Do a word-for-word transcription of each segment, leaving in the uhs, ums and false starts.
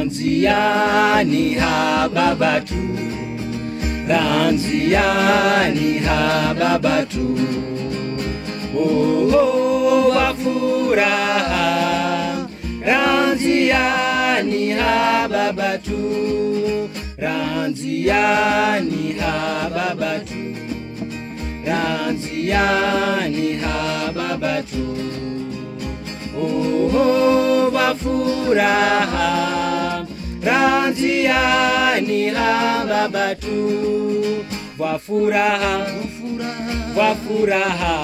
Ranziani hababatu, Ranziani hababatu, oh oh wafuraha, Ranziani hababatu, Ranziani hababatu, Ranziani hababatu, oh oh wafuraha, Ranziani hababatu, wafuraha, wafuraha,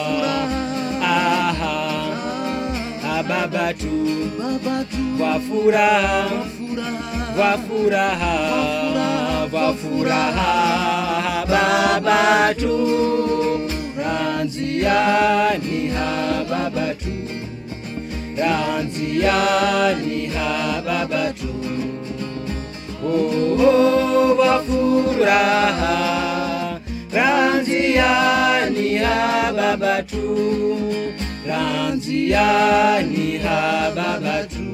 aha, hababatu, wafuraha, wafuraha, wafuraha, hababatu, Ranziani hababatu, Ranziani hababatu, oh oh wafuraha, Ranziani hababatu, Ranziani hababatu,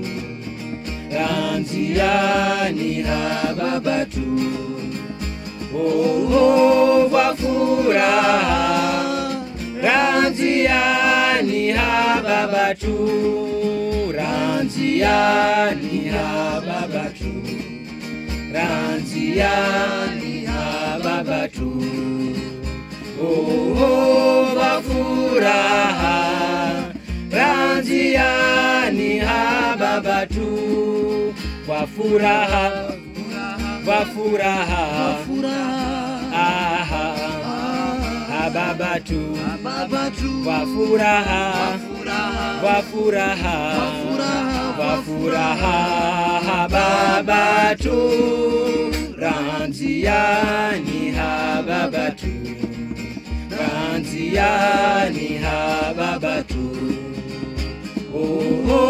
Ranziani hababatu, oh oh wafuraha, Ranziani hababatu, Ranziani hababatu, Ranziani hababatu, oh oh wafuraha, Ranziani hababatu, wafuraha, wafuraha, aha, hababatu, wafuraha, wafuraha, wafuraha, hababatu, Ranziani hababatu, Ranziani hababatu, oh